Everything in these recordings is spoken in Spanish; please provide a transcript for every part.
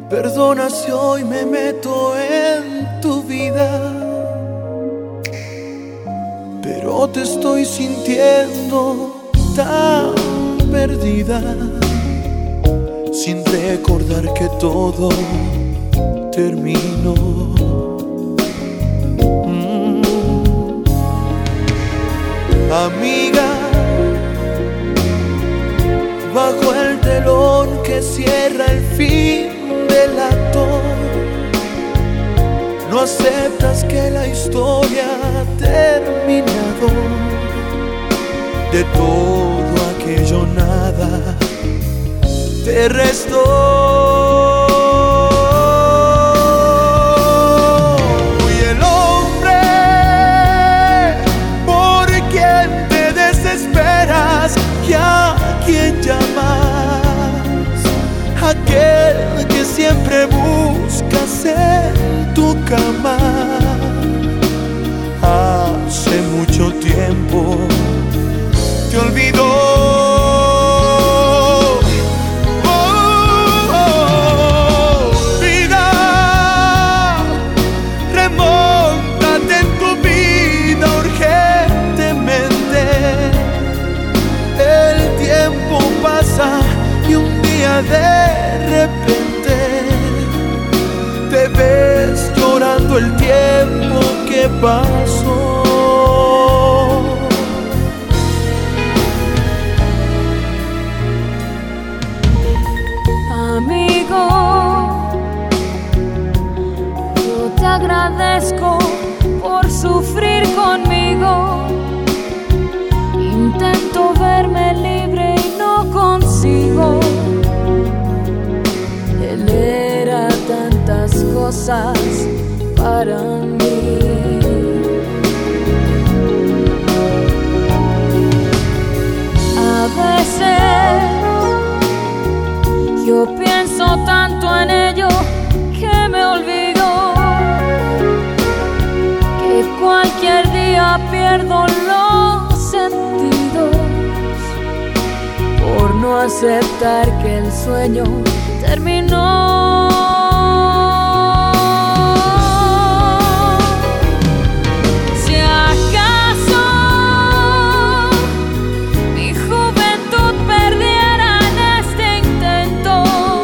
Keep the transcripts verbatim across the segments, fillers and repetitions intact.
Perdona si hoy me meto en tu vida, pero te estoy sintiendo tan perdida, sin recordar que todo terminó. Mm. Amiga, bajo el telón que cierra el fin del acto, no aceptas que la historia ha terminado. De todo aquello nada te restó. Y el hombre por quien te desesperas y a quien llamas, aquel que siempre buscas en tu cama, hace mucho tiempo te olvidó. Oh, oh, vida, remóntate en tu vida urgentemente. El tiempo pasa y un día de repente te ves llorando el tiempo que pasó. Amigo, yo te agradezco por sufrir conmigo. Intento verme libre y no consigo. Él era tantas cosas para mí. A veces yo pienso tanto en ello que me olvido que cualquier día pierdo los sentidos por no aceptar que el sueño terminó. Si acaso mi juventud perdiera en este intento,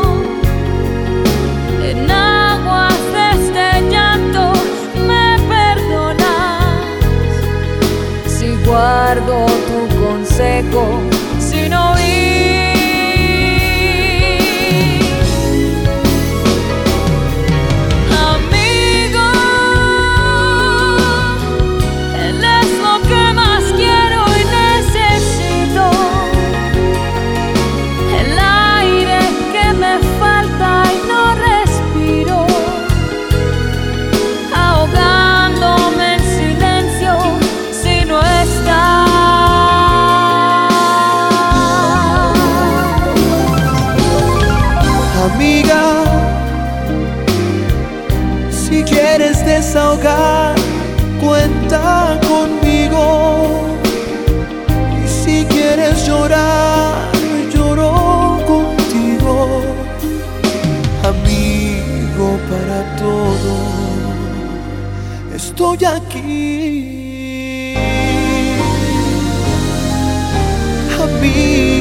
en aguas de este llanto me perdonas. Si guardo tu consejo sin oír. Amiga, si quieres desahogar, cuenta conmigo. Y si quieres llorar, lloro contigo. Amigo, para todo estoy aquí. Amigo,